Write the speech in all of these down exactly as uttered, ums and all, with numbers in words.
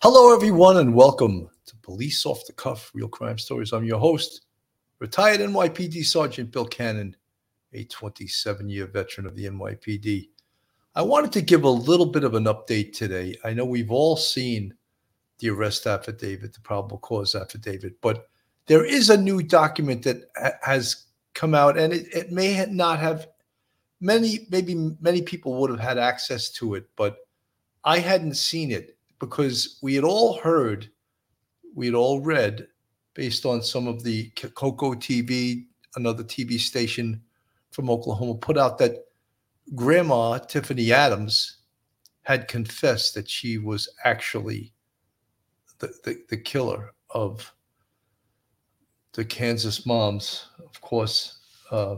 Hello, everyone, and welcome to Police Off the Cuff, Real Crime Stories. I'm your host, retired N Y P D Sergeant Bill Cannon, a twenty-seven-year veteran of the N Y P D. I wanted to give a little bit of an update today. I know we've all seen the arrest affidavit, the probable cause affidavit, but there is a new document that ha- has come out, and it, it may not have many, maybe many people would have had access to it, but I hadn't seen it because we had all heard, we had all read, based on some of the Coco T V, another T V station from Oklahoma, put out that Grandma Tiffany Adams had confessed that she was actually the, the, the killer of the Kansas moms, of course, uh,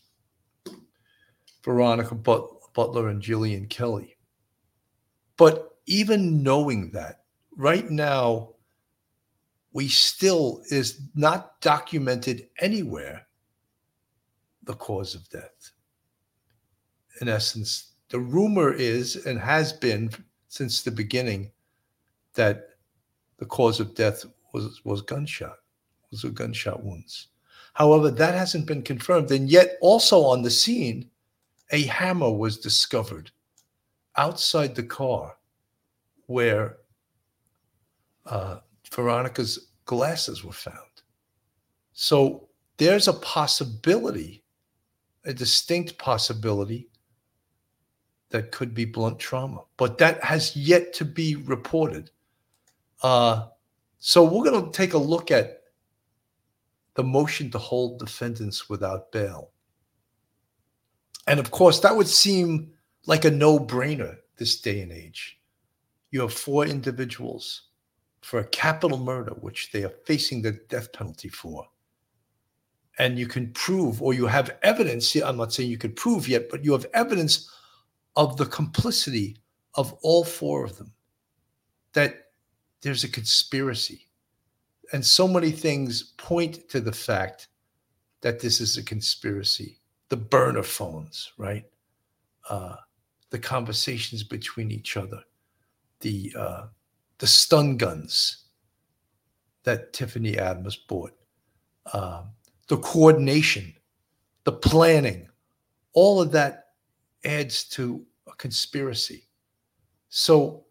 Veronica But- Butler and Jillian Kelly. But even knowing that, right now, we still is not documented anywhere the cause of death. In essence, the rumor is and has been since the beginning that the cause of death was, was gunshot, was a gunshot wounds. However, that hasn't been confirmed. And yet also on the scene, a hammer was discovered outside the car where uh, Veronica's glasses were found. So there's a possibility, a distinct possibility, that could be blunt trauma, but that has yet to be reported. Uh, so we're going to take a look at the motion to hold defendants without bail. And of course, that would seem like a no-brainer this day and age. You have four individuals for a capital murder, which they are facing the death penalty for. And you can prove, or you have evidence, I'm not saying you could prove yet, but you have evidence of the complicity of all four of them, that there's a conspiracy. And so many things point to the fact that this is a conspiracy. The burner phones, right? Uh, the conversations between each other, the uh, the stun guns that Tiffany Adams bought, uh, the coordination, the planning, all of that adds to a conspiracy. So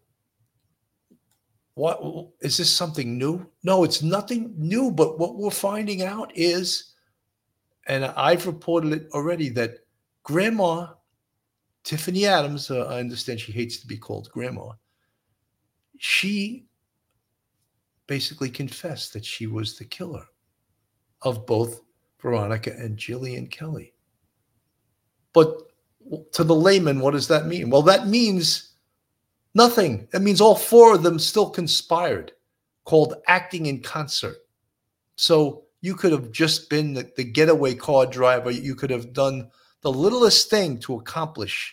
what is this something new? No, it's nothing new, but what we're finding out is, and I've reported it already, that Grandma Tiffany Adams, uh, I understand she hates to be called Grandma, she basically confessed that she was the killer of both Veronica and Jillian Kelly. But to the layman, what does that mean? Well, that means nothing. That means all four of them still conspired, called acting in concert. So you could have just been the, the getaway car driver. You could have done the littlest thing to accomplish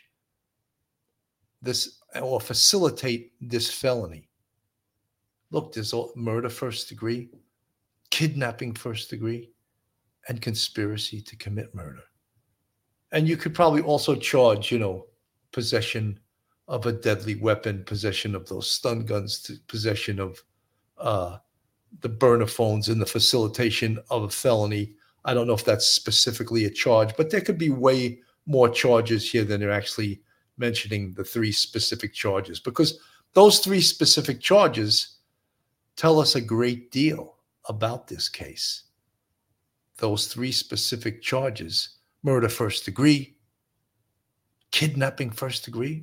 this or facilitate this felony. Look, there's murder first degree, kidnapping first degree, and conspiracy to commit murder. And you could probably also charge, you know, possession of a deadly weapon, possession of those stun guns, to possession of uh, the burner phones, and the facilitation of a felony. I don't know if that's specifically a charge, but there could be way more charges here than they're actually mentioning the three specific charges, because those three specific charges tell us a great deal about this case. Those three specific charges: murder first degree, kidnapping first degree,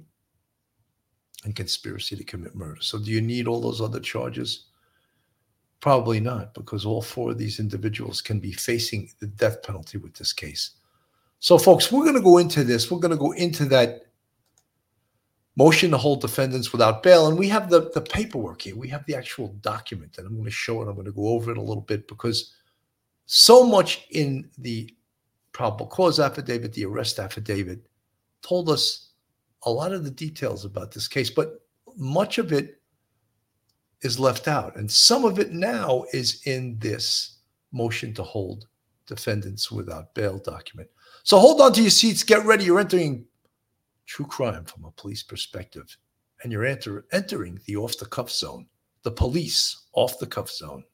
and conspiracy to commit murder. So do you need all those other charges? Probably not, because all four of these individuals can be facing the death penalty with this case. So folks, we're going to go into this. We're going to go into that motion to hold defendants without bail. And we have the, the paperwork here. We have the actual document, and I'm going to show it. I'm going to go over it a little bit, because so much in the probable cause affidavit, the arrest affidavit, told us a lot of the details about this case, but much of it is left out. And some of it now is in this motion to hold defendants without bail document. So hold on to your seats. Get ready. You're entering true crime from a police perspective, and you're enter, entering the off-the-cuff zone. the police off the cuff zone.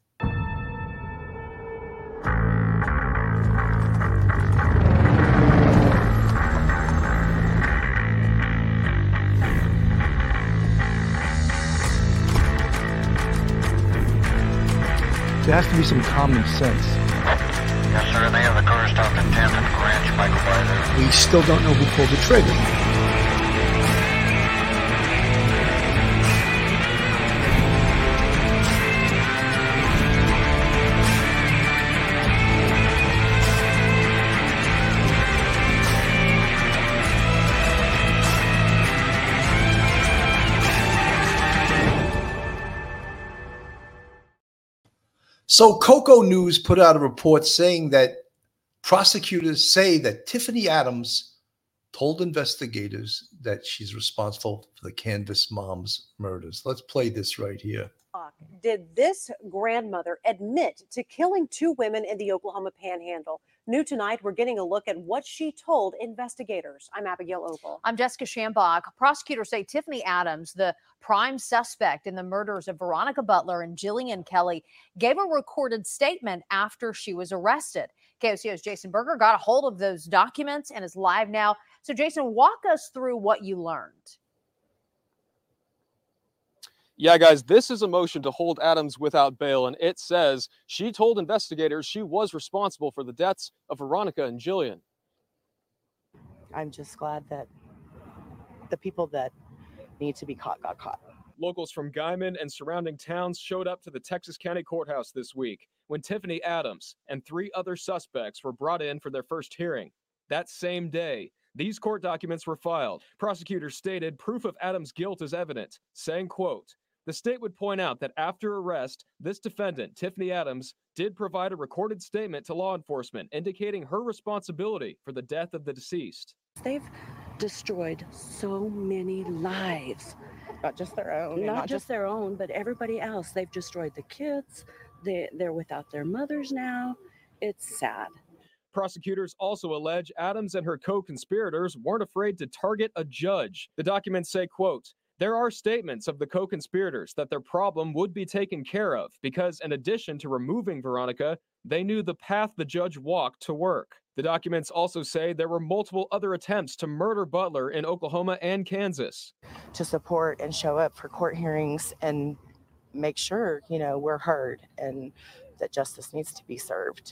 There has to be some common sense. Yes, sir. They have the car stopped at tenth and Ranch, Michael Byler. We still don't know who pulled the trigger. So Coco News put out a report saying that prosecutors say that Tiffany Adams told investigators that she's responsible for the Canvas Moms murders. Let's play this right here. Did this grandmother admit to killing two women in the Oklahoma Panhandle? New tonight, we're getting a look at what she told investigators. I'm Abigail Oval. I'm Jessica Shambach. Prosecutors say Tiffany Adams, the prime suspect in the murders of Veronica Butler and Jillian Kelly, gave a recorded statement after she was arrested. K O C O's Jason Berger got a hold of those documents and is live now. So, Jason, walk us through what you learned. Yeah, guys, this is a motion to hold Adams without bail, and it says she told investigators she was responsible for the deaths of Veronica and Jillian. I'm just glad that the people that need to be caught got caught. Locals from Guyman and surrounding towns showed up to the Texas County Courthouse this week when Tiffany Adams and three other suspects were brought in for their first hearing. That same day, these court documents were filed. Prosecutors stated proof of Adams' guilt is evident, saying, quote, the state would point out that after arrest, this defendant, Tiffany Adams, did provide a recorded statement to law enforcement indicating her responsibility for the death of the deceased. They've destroyed so many lives. Not just their own. Not, not just, just their own, but everybody else. They've destroyed the kids. They, they're without their mothers now. It's sad. Prosecutors also allege Adams and her co-conspirators weren't afraid to target a judge. The documents say, quote, there are statements of the co-conspirators that their problem would be taken care of because in addition to removing Veronica, they knew the path the judge walked to work. The documents also say there were multiple other attempts to murder Butler in Oklahoma and Kansas. To support and show up for court hearings and make sure, you know, we're heard and that justice needs to be served.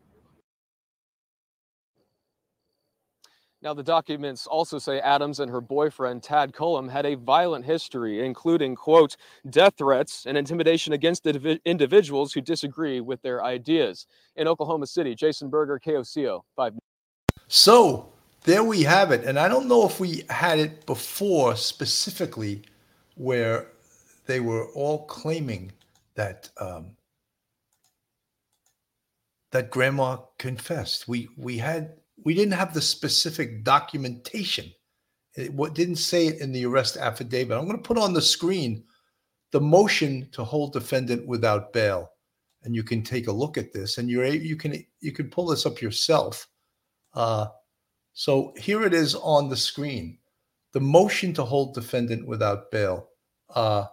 Now, the documents also say Adams and her boyfriend, Tad Cullum, had a violent history, including, quote, death threats and intimidation against the individuals who disagree with their ideas. In Oklahoma City, Jason Berger, K O C O, five. So there we have it. And I don't know if we had it before specifically where they were all claiming that um, that grandma confessed. We we had we didn't have the specific documentation. It what didn't say it in the arrest affidavit. I'm going to put on the screen the motion to hold defendant without bail, and you can take a look at this. And you're you can you can pull this up yourself. Uh, so here it is on the screen. The motion to hold defendant without bail. Uh,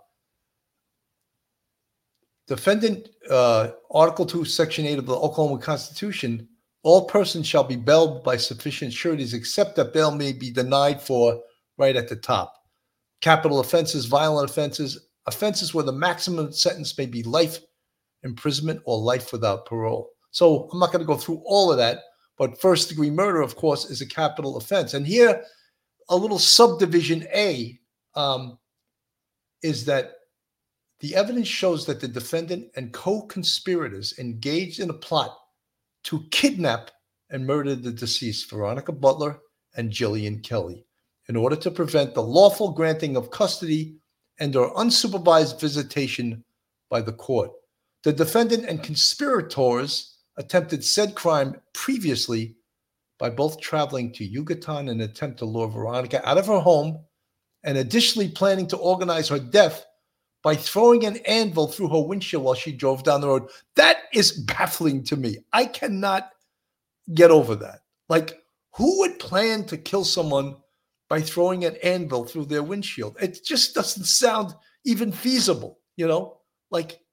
defendant, uh, Article two, Section eight of the Oklahoma Constitution, all persons shall be bailed by sufficient sureties except that bail may be denied for, right at the top, capital offenses, violent offenses, offenses where the maximum sentence may be life imprisonment or life without parole. So I'm not going to go through all of that, but first degree murder, of course, is a capital offense. And here, a little subdivision A um, is that the evidence shows that the defendant and co-conspirators engaged in a plot to kidnap and murder the deceased, Veronica Butler and Jillian Kelly, in order to prevent the lawful granting of custody and or unsupervised visitation by the court. The defendant and conspirators attempted said crime previously by both traveling to Yucatan in an attempt to lure Veronica out of her home and additionally planning to organize her death by throwing an anvil through her windshield while she drove down the road. That is baffling to me. I cannot get over that. Like, who would plan to kill someone by throwing an anvil through their windshield? It just doesn't sound even feasible. You know, like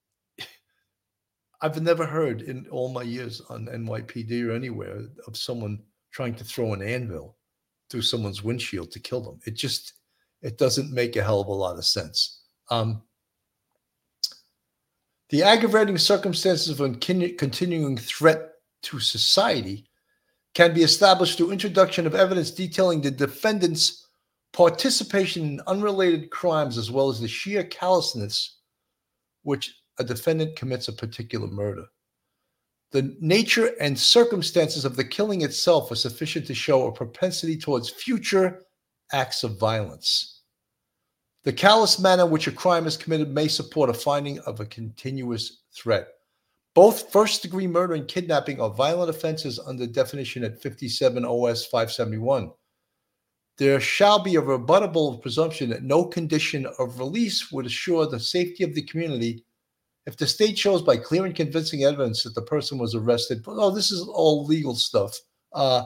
I've never heard in all my years on N Y P D or anywhere of someone trying to throw an anvil through someone's windshield to kill them. It just, it doesn't make a hell of a lot of sense. Um, the aggravating circumstances of a continuing threat to society can be established through introduction of evidence detailing the defendant's participation in unrelated crimes, as well as the sheer callousness which a defendant commits a particular murder. The nature and circumstances of the killing itself are sufficient to show a propensity towards future acts of violence. The callous manner in which a crime is committed may support a finding of a continuous threat. Both first-degree murder and kidnapping are violent offenses under definition at fifty-seven O S five seventy-one. There shall be a rebuttable presumption that no condition of release would assure the safety of the community if the state shows by clear and convincing evidence that the person was arrested. But, oh, this is all legal stuff. Uh,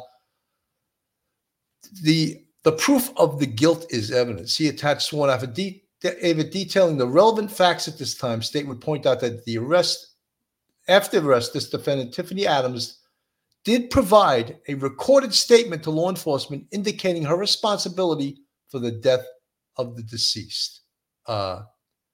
the, the proof of the guilt is evident. See attached sworn affidavit detailing the relevant facts at this time. State would point out that the arrest, after the arrest, this defendant, Tiffany Adams, did provide a recorded statement to law enforcement indicating her responsibility for the death of the deceased. Uh,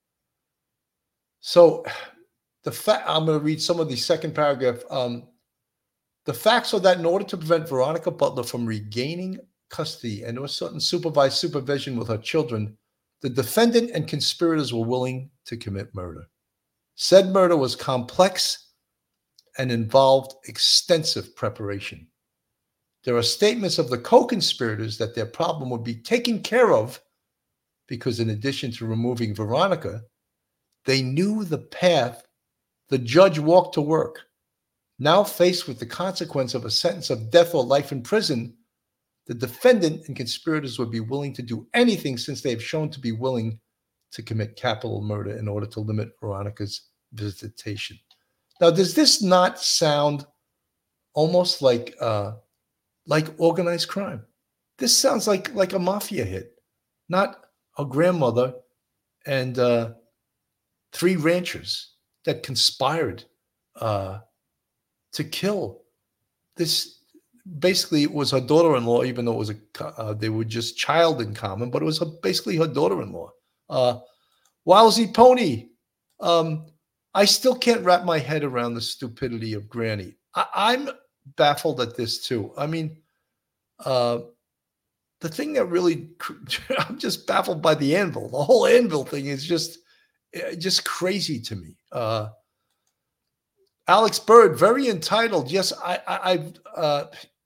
so the fact, I'm going to read some of the second paragraph. Um, the facts are that in order to prevent Veronica Butler from regaining custody and a certain supervised supervision with her children, the defendant and conspirators were willing to commit murder. Said murder was complex and involved extensive preparation. There are statements of the co-conspirators that their problem would be taken care of because in addition to removing Veronica, they knew the path the judge walked to work. Now faced with the consequence of a sentence of death or life in prison, the defendant and conspirators would be willing to do anything since they have shown to be willing to commit capital murder in order to limit Veronica's visitation. Now, does this not sound almost like uh, like organized crime? This sounds like like a mafia hit, not a grandmother and uh, three ranchers that conspired uh, to kill this. Basically, it was her daughter-in-law, even though it was a uh, they were just child in common, but it was her, basically her daughter-in-law. Uh, Wowsy Pony. Um, I still can't wrap my head around the stupidity of Granny. I, I'm baffled at this too. I mean, uh, the thing that really, I'm just baffled by the anvil. The whole anvil thing is just, just crazy to me. Uh, Alex Bird, very entitled. Yes, I, I, I've. Uh,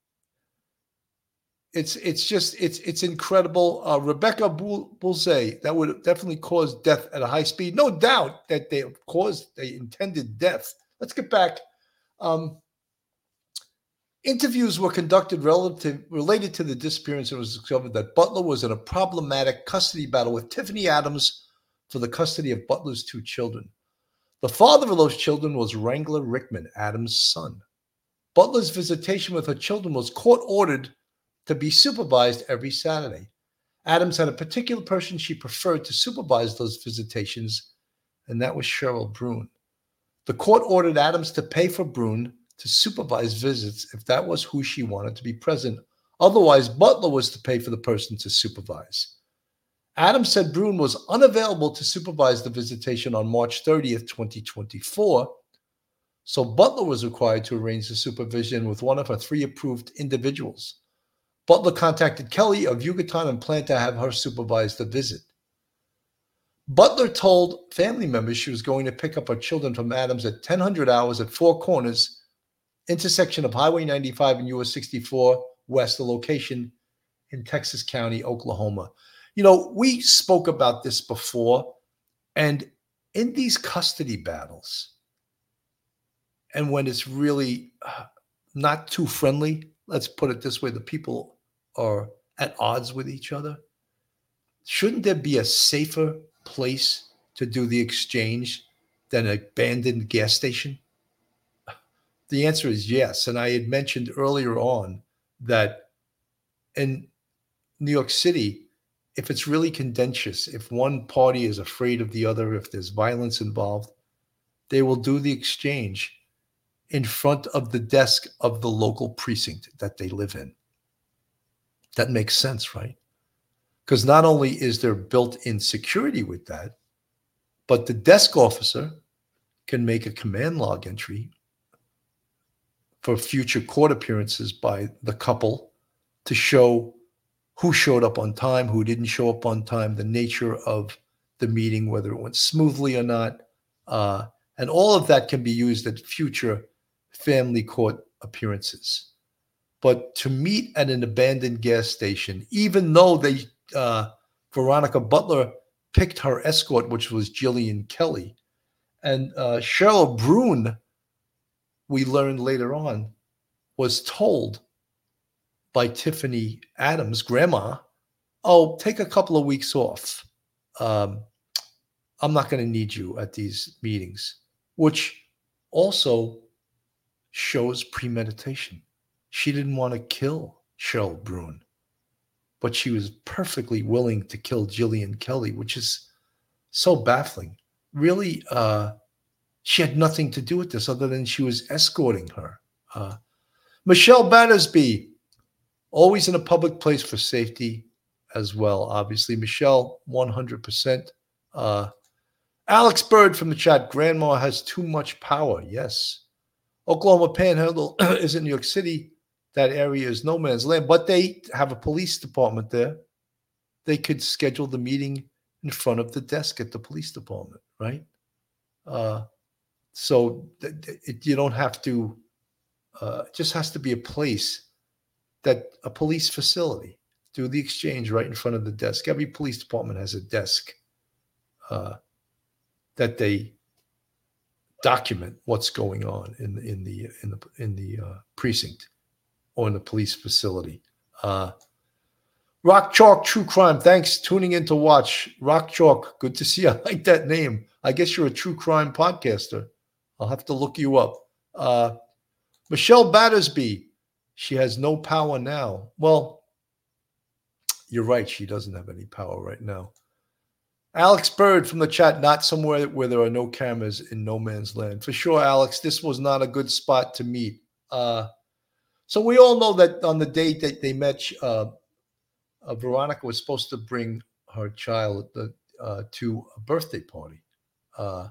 it's it's just it's it's incredible. Uh, Rebecca Bulzay, that would definitely cause death at a high speed. No doubt that they caused they intended death. Let's get back. Um, interviews were conducted relative related to the disappearance, and it was discovered that Butler was in a problematic custody battle with Tiffany Adams for the custody of Butler's two children. The father of those children was Wrangler Rickman, Adams' son. Butler's visitation with her children was court-ordered to be supervised every Saturday. Adams had a particular person she preferred to supervise those visitations, and that was Cheryl Brune. The court ordered Adams to pay for Brune to supervise visits if that was who she wanted to be present. Otherwise, Butler was to pay for the person to supervise. Adams said Brune was unavailable to supervise the visitation on March thirtieth, twenty twenty-four, so Butler was required to arrange the supervision with one of her three approved individuals. Butler contacted Kelly of Yucatan and planned to have her supervise the visit. Butler told family members she was going to pick up her children from Adams at ten hundred hours at Four Corners, intersection of Highway ninety-five and U S sixty-four West, a location in Texas County, Oklahoma. You know, we spoke about this before, and in these custody battles, and when it's really uh, not too friendly, let's put it this way, the people are at odds with each other. Shouldn't there be a safer place to do the exchange than an abandoned gas station? The answer is yes. And I had mentioned earlier on that in New York City, if it's really contentious, if one party is afraid of the other, if there's violence involved, they will do the exchange in front of the desk of the local precinct that they live in. That makes sense, right? Because not only is there built-in security with that, but the desk officer can make a command log entry for future court appearances by the couple to show who showed up on time, who didn't show up on time, the nature of the meeting, whether it went smoothly or not. Uh, and all of that can be used at future family court appearances. But to meet at an abandoned gas station, even though they uh, Veronica Butler picked her escort, which was Jillian Kelly, and uh, Cheryl Brune, we learned later on, was told by Tiffany Adams' grandma, oh, take a couple of weeks off. Um, I'm not going to need you at these meetings, which also shows premeditation. She didn't want to kill Cheryl Brune, but she was perfectly willing to kill Jillian Kelly, which is so baffling. Really, uh, she had nothing to do with this other than she was escorting her. Uh, Michelle Battersby, always in a public place for safety as well, obviously. Michelle, one hundred percent. Uh, Alex Bird from the chat, Grandma has too much power. Yes. Oklahoma Panhandle is in New York City. That area is no man's land, but they have a police department there. They could schedule the meeting in front of the desk at the police department, right? Uh, so th- th- it, you don't have to, uh, it just has to be a place that a police facility, do the exchange right in front of the desk. Every police department has a desk uh, that they document what's going on in the in the in the in the uh, precinct or in the police facility. Uh, Rock Chalk True Crime, thanks tuning in to watch. Rock Chalk, good to see you. I like that name. I guess you're a true crime podcaster. I'll have to look you up. Uh, Michelle Battersby, she has no power now. Well, you're right. She doesn't have any power right now. Alex Bird from the chat, not somewhere where there are no cameras in no man's land. For sure, Alex, this was not a good spot to meet. Uh, so we all know that on the date that they met, uh, uh, Veronica was supposed to bring her child uh, to a birthday party. Uh,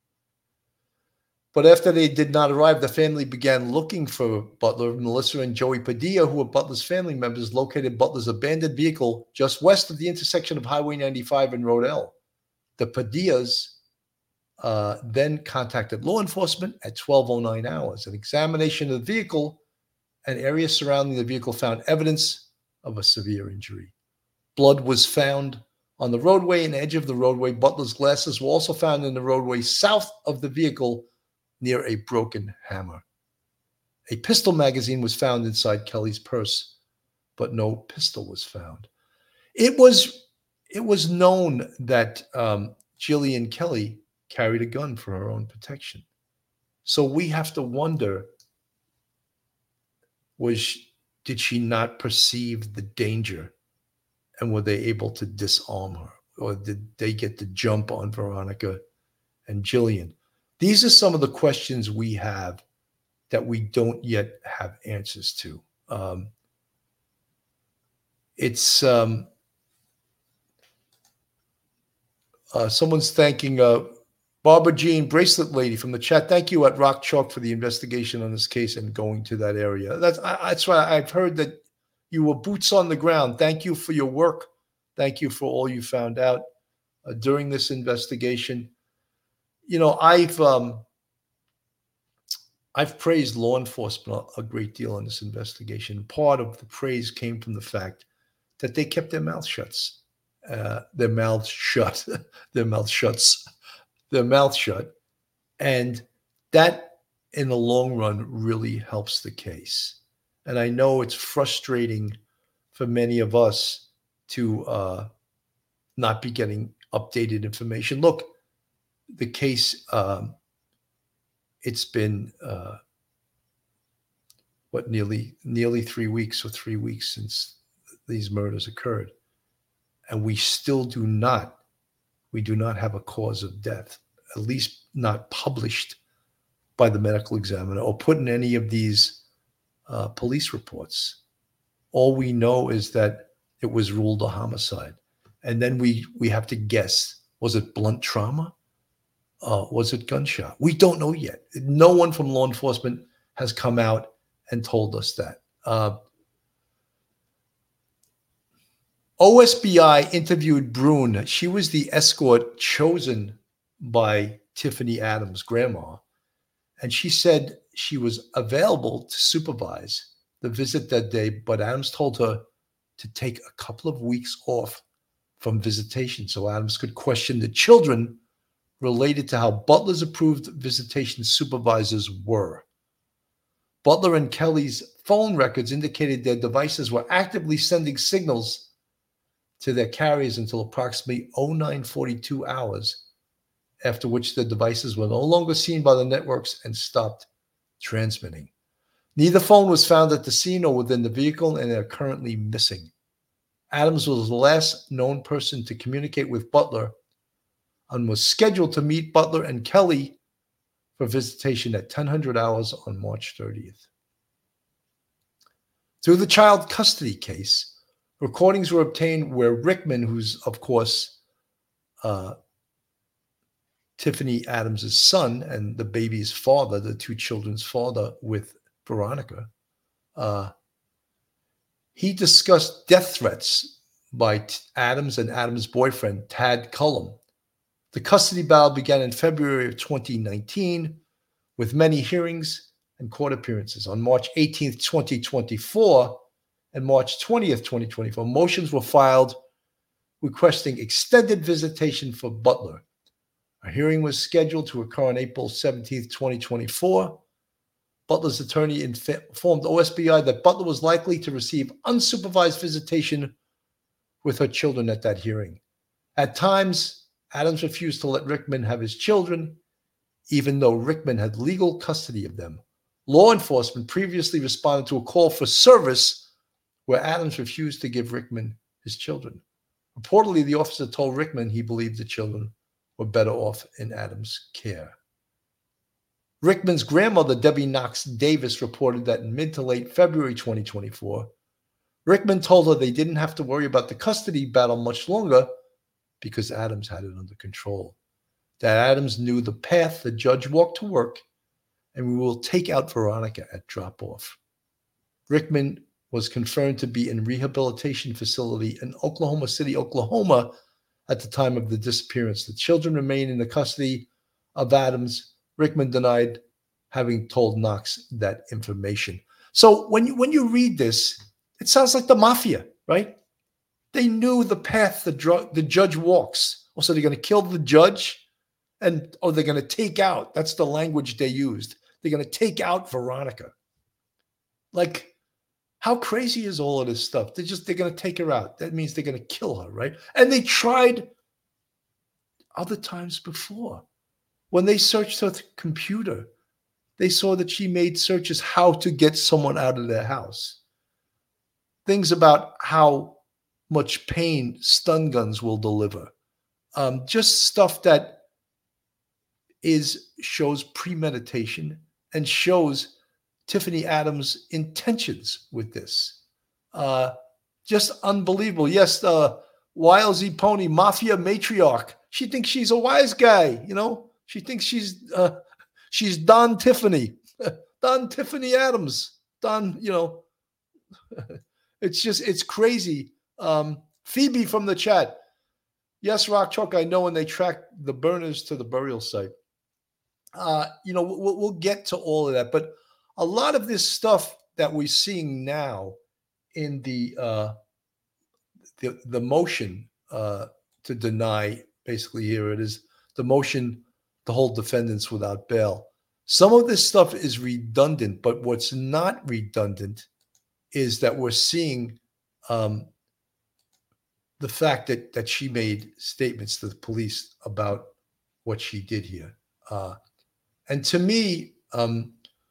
but after they did not arrive, the family began looking for Butler. Melissa and Joey Padilla, who were Butler's family members, located Butler's abandoned vehicle just west of the intersection of Highway ninety-five and Rodell. The Padillas uh, then contacted law enforcement at twelve oh nine hours. An examination of the vehicle and areas surrounding the vehicle found evidence of a severe injury. Blood was found on the roadway and edge of the roadway. Butler's glasses were also found in the roadway south of the vehicle near a broken hammer. A pistol magazine was found inside Kelly's purse, but no pistol was found. It was it was known that um, Jillian Kelly carried a gun for her own protection. So we have to wonder, was did she not perceive the danger, and were they able to disarm her? Or did they get the jump on Veronica and Jillian? These are some of the questions we have that we don't yet have answers to. Um, it's um, uh, someone's thanking uh, Barbara Jean, bracelet lady from the chat. Thank you at Rock Chalk for the investigation on this case and going to that area. That's I, that's why I've heard that you were boots on the ground. Thank you for your work. Thank you for all you found out uh, during this investigation. You know, I've um, I've praised law enforcement a great deal in this investigation. Part of the praise came from the fact that they kept their mouths shut, uh, their mouths shut, their mouths shuts, their mouths shut, and that, in the long run, really helps the case. And I know it's frustrating for many of us to uh, not be getting updated information. Look. The case, um, it's been, uh, what, nearly nearly three weeks or three weeks since these murders occurred. and we still do not, we do not have a cause of death, at least not published by the medical examiner or put in any of these uh, police reports. All we know is that it was ruled a homicide. And then we, we have to guess, was it blunt trauma? Uh, was it gunshot? We don't know yet. No one from law enforcement has come out and told us that. Uh, O S B I interviewed Brune. She was the escort chosen by Tiffany Adams' grandma. And she said she was available to supervise the visit that day, but Adams told her to take a couple of weeks off from visitation so Adams could question the children related to how Butler's approved visitation supervisors were. Butler and Kelly's phone records indicated their devices were actively sending signals to their carriers until approximately oh nine forty-two hours, after which the devices were no longer seen by the networks and stopped transmitting. Neither phone was found at the scene or within the vehicle, and they are currently missing. Adams was the last known person to communicate with Butler and was scheduled to meet Butler and Kelly for visitation at ten hundred hours on March thirtieth. Through the child custody case, recordings were obtained where Rickman, who's, of course, uh, Tiffany Adams' son and the baby's father, the two children's father with Veronica, uh, he discussed death threats by T- Adams and Adams' boyfriend, Tad Cullum. The custody battle began in February of twenty nineteen with many hearings and court appearances. On March eighteenth, twenty twenty-four and March twentieth, twenty twenty-four, motions were filed requesting extended visitation for Butler. A hearing was scheduled to occur on April seventeenth, twenty twenty-four. Butler's attorney informed O S B I that Butler was likely to receive unsupervised visitation with her children at that hearing. At times, Adams refused to let Rickman have his children, even though Rickman had legal custody of them. Law enforcement previously responded to a call for service where Adams refused to give Rickman his children. Reportedly, the officer told Rickman he believed the children were better off in Adams' care. Rickman's grandmother, Debbie Knox Davis, reported that in mid to late February twenty twenty-four, Rickman told her they didn't have to worry about the custody battle much longer because Adams had it under control. That Adams knew the path the judge walked to work, and we will take out Veronica at drop-off. Rickman was confirmed to be in rehabilitation facility in Oklahoma City, Oklahoma, at the time of the disappearance. The children remain in the custody of Adams. Rickman denied having told Knox that information. So when you, when you read this, it sounds like the mafia, right? They knew the path the, dr- the judge walks. Also, they're going to kill the judge, and or they're going to take out. That's the language they used. They're going to take out Veronica. Like, how crazy is all of this stuff? They're just, they're going to take her out. That means they're going to kill her, right? And they tried other times before. When they searched her computer, they saw that she made searches how to get someone out of their house. Things about how much pain stun guns will deliver. Um, just stuff that is shows premeditation and shows Tiffany Adams' intentions with this. Uh, just unbelievable. Yes, the Y L Z Pony Mafia matriarch. She thinks she's a wise guy, you know? She thinks she's uh, she's Don Tiffany. Don Tiffany Adams. Don, you know. It's just, it's crazy. Um, Phoebe from the chat. Yes, Rock Chalk, I know when they track the burners to the burial site. Uh, you know, we'll, we'll get to all of that. But a lot of this stuff that we're seeing now in the uh, the, the motion uh, to deny, basically here it is, the motion to hold defendants without bail. Some of this stuff is redundant, but what's not redundant is that we're seeing um, the fact that that she made statements to the police about what she did here. Uh, and to me, um,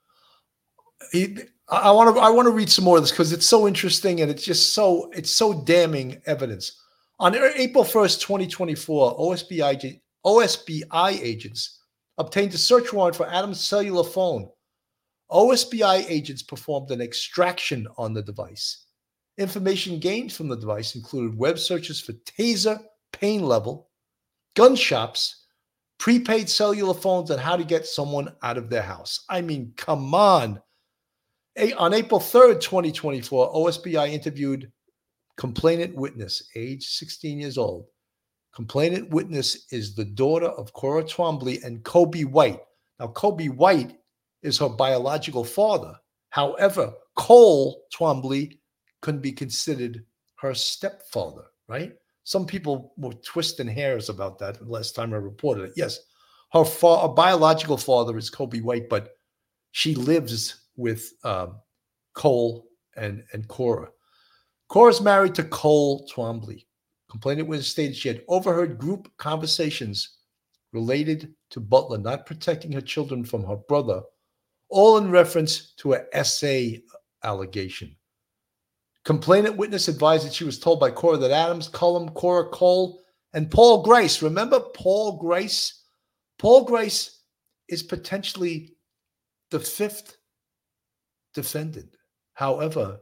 it, I want to I want to read some more of this because it's so interesting and it's just so it's so damning evidence. On April first, twenty twenty-four, O S B I, O S B I agents obtained a search warrant for Adams' cellular phone. O S B I agents performed an extraction on the device. Information gained from the device included web searches for taser, pain level, gun shops, prepaid cellular phones, and how to get someone out of their house. I mean, come on. A- on April third, twenty twenty-four, O S B I interviewed complainant witness, age sixteen years old. Complainant witness is the daughter of Cora Twombly and Kobe White. Now, Kobe White is her biological father. However, Cole Twombly couldn't be considered her stepfather, right? Some people were twisting hairs about that the last time I reported it. Yes, her, fa- her biological father is Kobe White, but she lives with um, Cole and, and Cora. Cora's married to Cole Twombly. Complainant witness stated she had overheard group conversations related to Butler not protecting her children from her brother, all in reference to an S A allegation. Complainant witness advised that she was told by Cora that Adams, Cullum, Cora, Cole, and Paul Grace. Remember Paul Grace? Paul Grace is potentially the fifth defendant. However,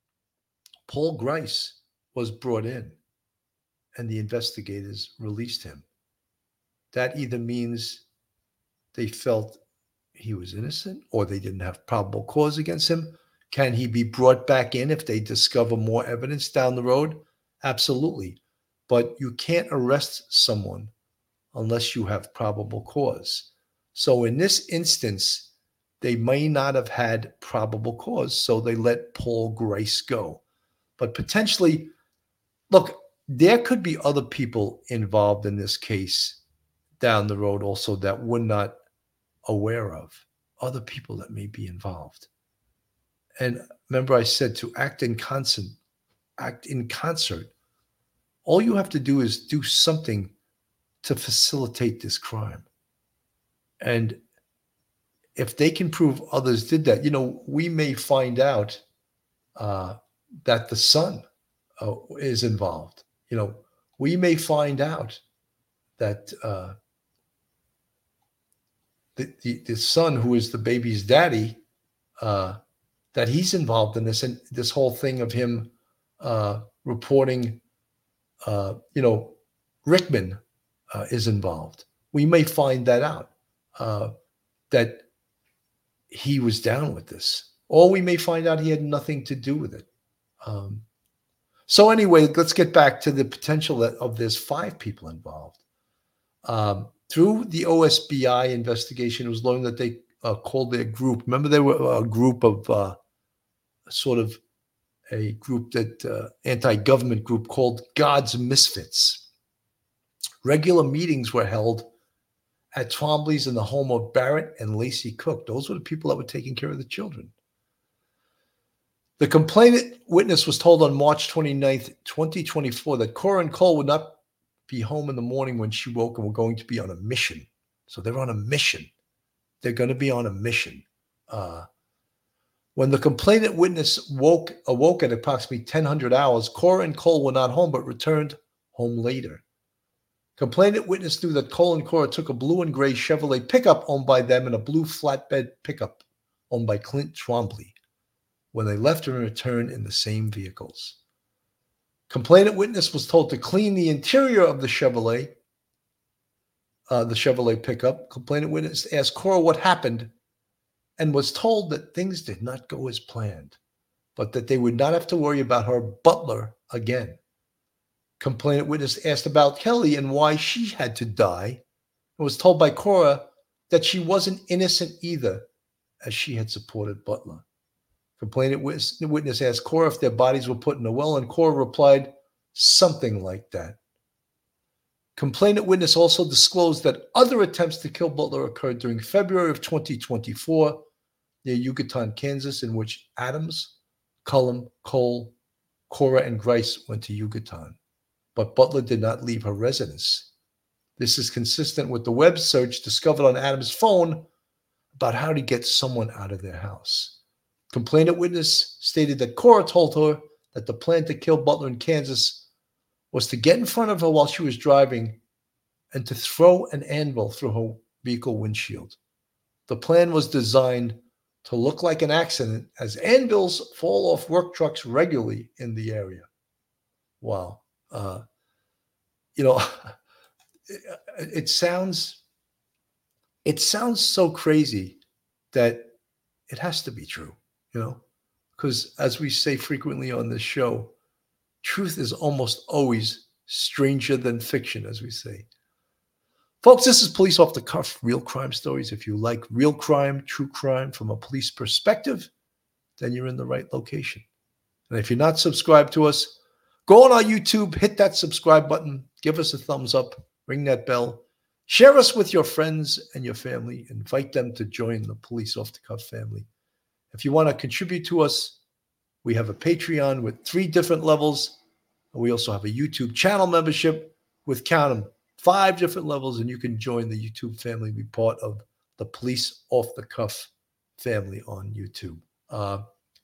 Paul Grace was brought in and the investigators released him. That either means they felt he was innocent or they didn't have probable cause against him. Can he be brought back in if they discover more evidence down the road? Absolutely. But you can't arrest someone unless you have probable cause. So in this instance, they may not have had probable cause, so they let Paul Grace go. But potentially, look, there could be other people involved in this case down the road also that we're not aware of, other people that may be involved. And remember I said to act in concert, act in concert. All you have to do is do something to facilitate this crime. And if they can prove others did that, you know, we may find out uh, that the son uh, is involved. You know, we may find out that uh, the, the the son who is the baby's daddy, uh, that he's involved in this, and this whole thing of him uh, reporting, uh, you know, Rickman uh, is involved. We may find that out, uh, that he was down with this. Or we may find out he had nothing to do with it. Um, so anyway, let's get back to the potential that, of there's five people involved. Um, through the O S B I investigation, it was learned that they uh, called their group. Remember, they were a group of uh, sort of a group that uh, anti-government group called God's Misfits. Regular meetings were held at Twombly's in the home of Barrett and Lacey Cook. Those were the people that were taking care of the children. The complainant witness was told on March twenty-ninth, twenty twenty-four, that Cora and Cole would not be home in the morning when she woke and were going to be on a mission. So they're on a mission. They're going to be on a mission. Uh, when the complainant witness woke awoke at approximately ten hundred hours, Cora and Cole were not home but returned home later. Complainant witness knew that Cole and Cora took a blue and gray Chevrolet pickup owned by them and a blue flatbed pickup owned by Clint Twombly when they left and returned in the same vehicles. Complainant witness was told to clean the interior of the Chevrolet, uh, the Chevrolet pickup. Complainant witness asked Cora what happened and was told that things did not go as planned, but that they would not have to worry about her butler again. Complainant witness asked about Kelly and why she had to die and was told by Cora that she wasn't innocent either, as she had supported Butler. Complainant witness asked Cora if their bodies were put in a well, and Cora replied, something like that. Complainant witness also disclosed that other attempts to kill Butler occurred during February of twenty twenty-four near Yucatan, Kansas, in which Adams, Cullum, Cole, Cora, and Grice went to Yucatan. But Butler did not leave her residence. This is consistent with the web search discovered on Adams' phone about how to get someone out of their house. Complainant witness stated that Cora told her that the plan to kill Butler in Kansas was to get in front of her while she was driving and to throw an anvil through her vehicle windshield. The plan was designed to look like an accident, as anvils fall off work trucks regularly in the area. Wow. Uh, you know, it, it sounds it sounds so crazy that it has to be true, you know, because as we say frequently on this show, truth is almost always stranger than fiction, as we say. Folks, this is Police Off the Cuff, real crime stories. If you like real crime, true crime from a police perspective, then you're in the right location. And if you're not subscribed to us, go on our YouTube, hit that subscribe button, give us a thumbs up, ring that bell, share us with your friends and your family, invite them to join the Police Off the Cuff family. If you want to contribute to us, we have a Patreon with three different levels. And we also have a YouTube channel membership with, count them, five different levels, and you can join the YouTube family and be part of the Police Off the Cuff family on YouTube. Uh,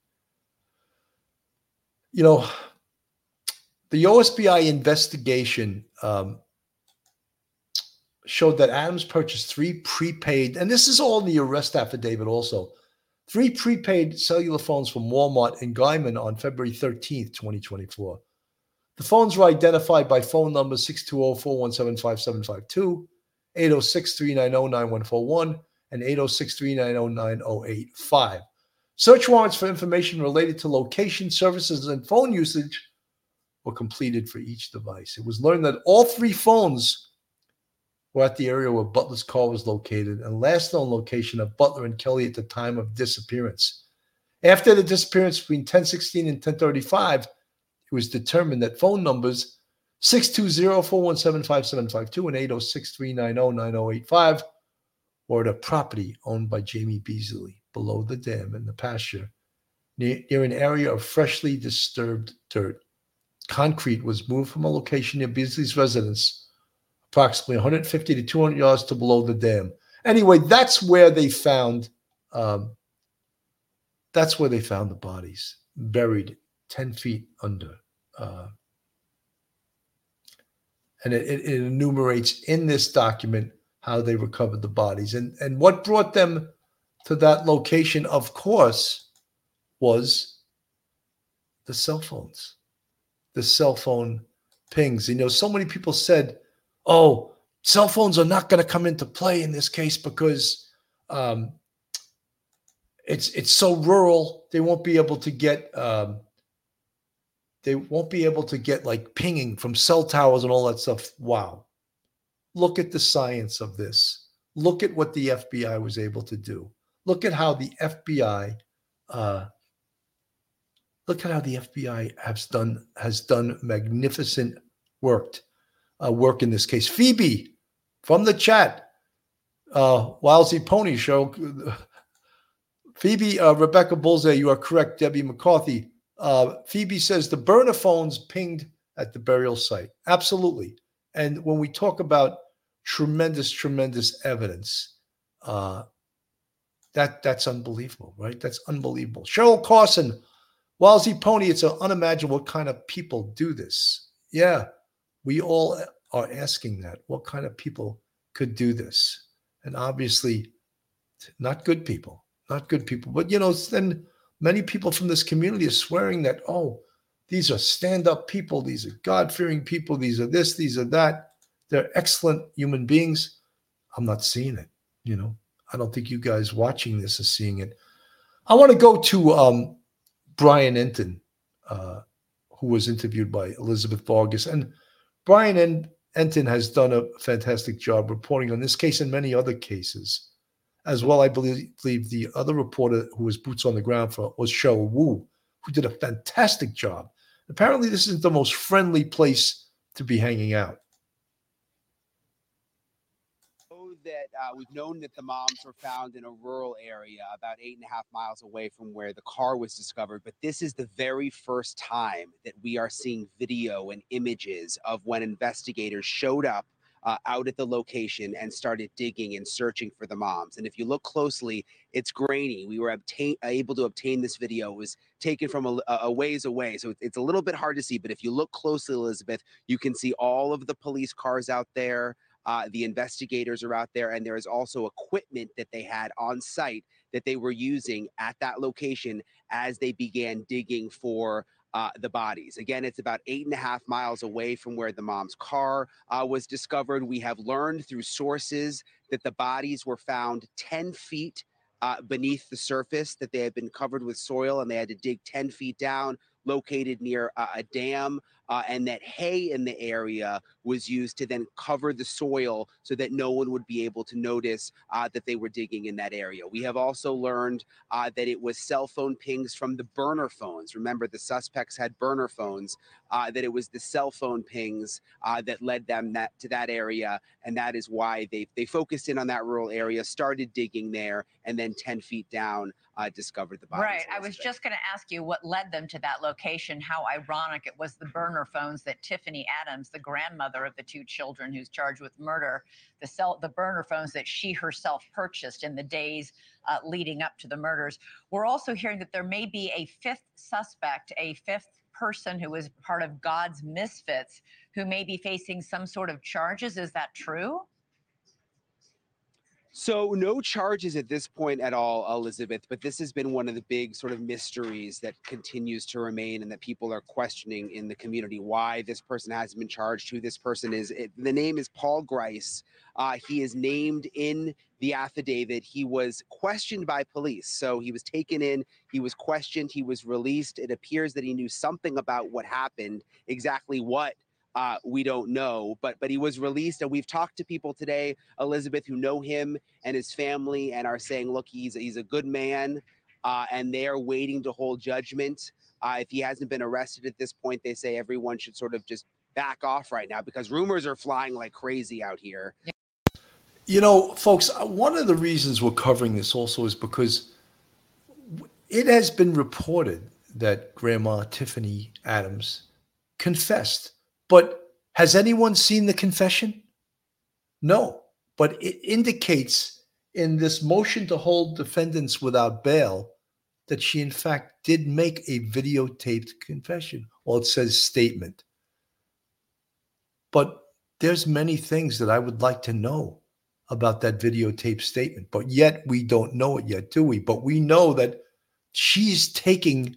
you know, the O S B I investigation um, showed that Adams purchased three prepaid, and this is all in the arrest affidavit also, three prepaid cellular phones from Walmart in Guyman on February thirteenth, twenty twenty-four. The phones were identified by phone numbers six two zero, four one seven, five seven five two, eight zero six, three nine zero, nine one four one, and eight zero six, three nine zero, nine zero eight five. Search warrants for information related to location, services, and phone usage were completed for each device. It was learned that all three phones were at the area where Butler's car was located, and last known location of Butler and Kelly at the time of disappearance. After the disappearance between ten sixteen and ten thirty-five, it was determined that phone numbers six two zero, four one seven, five seven five two and eight zero six, three nine zero, nine zero eight five were at a property owned by Jamie Beasley below the dam in the pasture near, near an area of freshly disturbed dirt. Concrete was moved from a location near Beasley's residence, approximately one hundred fifty to two hundred yards to below the dam. Anyway, that's where they found um, that's where they found the bodies, buried ten feet under. Uh, and it, it, it enumerates in this document how they recovered the bodies. And, and what brought them to that location, of course, was the cell phones, the cell phone pings. You know, so many people said, oh, cell phones are not going to come into play in this case because um, it's it's so rural. They won't be able to get um, they won't be able to get like pinging from cell towers and all that stuff. Wow. Look at the science of this. Look at what the F B I was able to do. Look at how the F B I uh, look at how the F B I has done has done magnificent work. Uh, work in this case. Phoebe from the chat, uh, Wowsy Pony Show. Phoebe, uh, Rebecca Bullseye, you are correct. Debbie McCarthy. Uh, Phoebe says the burner phones pinged at the burial site. Absolutely. And when we talk about tremendous, tremendous evidence, uh, that that's unbelievable, right? That's unbelievable. Cheryl Carson, Wowsy Pony, it's unimaginable what kind of people do this. Yeah. We all are asking that. What kind of people could do this? And obviously, not good people, not good people. But, you know, then many people from this community are swearing that, oh, these are stand-up people. These are God-fearing people. These are this, these are that. They're excellent human beings. I'm not seeing it, you know. I don't think you guys watching this are seeing it. I want to go to um, Brian Enton, uh, who was interviewed by Elizabeth Vargas. And Brian Enton has done a fantastic job reporting on this case and many other cases as well. I believe, believe the other reporter who was boots on the ground for was Cheryl Wu, who did a fantastic job. Apparently, this is the most friendly place to be hanging out. That uh, we've known that the moms were found in a rural area about eight and a half miles away from where the car was discovered. But this is the very first time that we are seeing video and images of when investigators showed up uh, out at the location and started digging and searching for the moms. And if you look closely, it's grainy. We were obtain, able to obtain this video. It was taken from a, a ways away, so it's a little bit hard to see. But if you look closely, Elizabeth, you can see all of the police cars out there. Uh, the investigators are out there, and there is also equipment that they had on site that they were using at that location as they began digging for uh, the bodies. Again, it's about eight and a half miles away from where the mom's car uh, was discovered. We have learned through sources that the bodies were found ten feet uh, beneath the surface, that they had been covered with soil and they had to dig ten feet down, located near uh, a dam, uh, and that hay in the area was used to then cover the soil so that no one would be able to notice uh, that they were digging in that area. We have also learned uh, that it was cell phone pings from the burner phones. Remember, the suspects had burner phones, uh, that it was the cell phone pings uh, that led them that, to that area, and that is why they, they focused in on that rural area, started digging there, and then ten feet down, Uh, discovered the bodies. Right. I was just going to ask you what led them to that location. How ironic it was the burner phones that Tiffany Adams, the grandmother of the two children who's charged with murder, the cell, the burner phones that she herself purchased in the days uh, leading up to the murders. We're also hearing that there may be a fifth suspect, a fifth person who was part of God's Misfits, who may be facing some sort of charges. Is that true? So no charges at this point at all, Elizabeth, but this has been one of the big sort of mysteries that continues to remain and that people are questioning in the community, why this person hasn't been charged, who this person is. It, the name is Paul Grice. Uh, he is named in the affidavit. He was questioned by police. So he was taken in, he was questioned, he was released. It appears that he knew something about what happened, exactly what. Uh, we don't know, but but he was released, and we've talked to people today, Elizabeth, who know him and his family, and are saying, look, he's he's a good man, uh, and they are waiting to hold judgment. Uh, if he hasn't been arrested at this point, they say everyone should sort of just back off right now because rumors are flying like crazy out here. You know, folks, one of the reasons we're covering this also is because it has been reported that Grandma Tiffany Adams confessed. But has anyone seen the confession? No. But it indicates in this motion to hold defendants without bail that she, in fact, did make a videotaped confession. Well, it says statement. But there's many things that I would like to know about that videotaped statement. But yet we don't know it yet, do we? But we know that she's taking,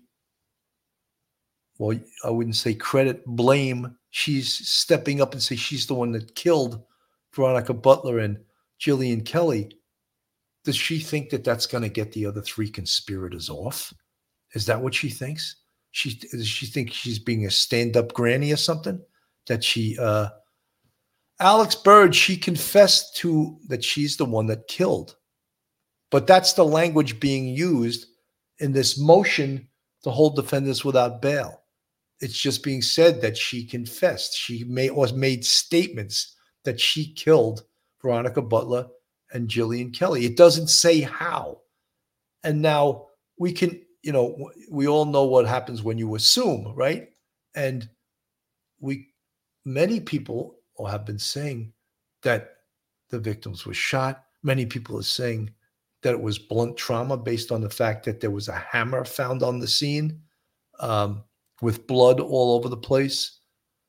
well, I wouldn't say credit, blame. She's stepping up and say she's the one that killed Veronica Butler and Jillian Kelly. Does she think that that's going to get the other three conspirators off? Is that what she thinks? She does she think she's being a stand-up granny or something? That she, uh, Alex Bird, she confessed to that she's the one that killed. But that's the language being used in this motion to hold defendants without bail. It's just being said that she confessed. She made, or made statements that she killed Veronica Butler and Jillian Kelly. It doesn't say how. And now we can, you know, we all know what happens when you assume, right? And we, many people have been saying that the victims were shot. Many people are saying that it was blunt trauma based on the fact that there was a hammer found on the scene. Um, with blood all over the place.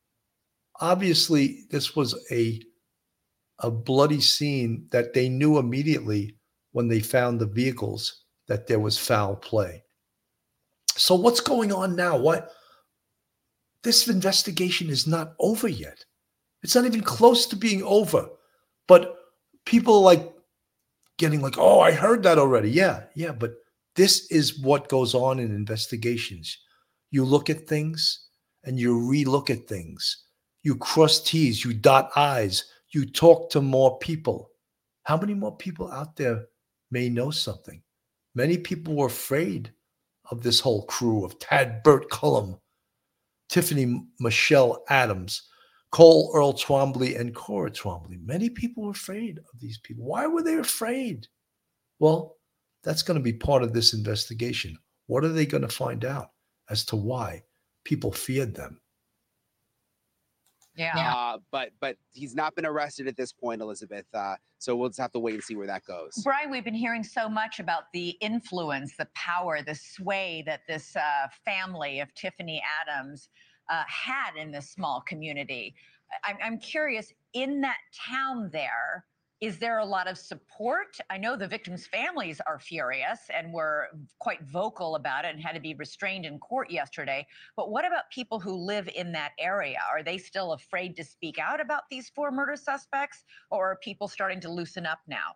Obviously, this was a, a bloody scene that they knew immediately when they found the vehicles that there was foul play. So what's going on now? What? This investigation is not over yet. It's not even close to being over. But people are like getting like, oh, I heard that already. Yeah, yeah, but this is what goes on in investigations. You look at things and you relook at things. You cross T's, you dot I's, you talk to more people. How many more people out there may know something? Many people were afraid of this whole crew of Tad Burt Cullum, Tiffany Michelle Adams, Cole Earl Twombly, and Cora Twombly. Many people were afraid of these people. Why were they afraid? Well, that's going to be part of this investigation. What are they going to find out as to why people feared them? Yeah. Uh, but but he's not been arrested at this point, Elizabeth. Uh, so we'll just have to wait and see where that goes. Brian, we've been hearing so much about the influence, the power, the sway that this uh, family of Tiffany Adams uh, had in this small community. I- I'm curious, in that town there, is there a lot of support? I know the victims' families are furious and were quite vocal about it and had to be restrained in court yesterday. But what about people who live in that area? Are they still afraid to speak out about these four murder suspects, or are people starting to loosen up now?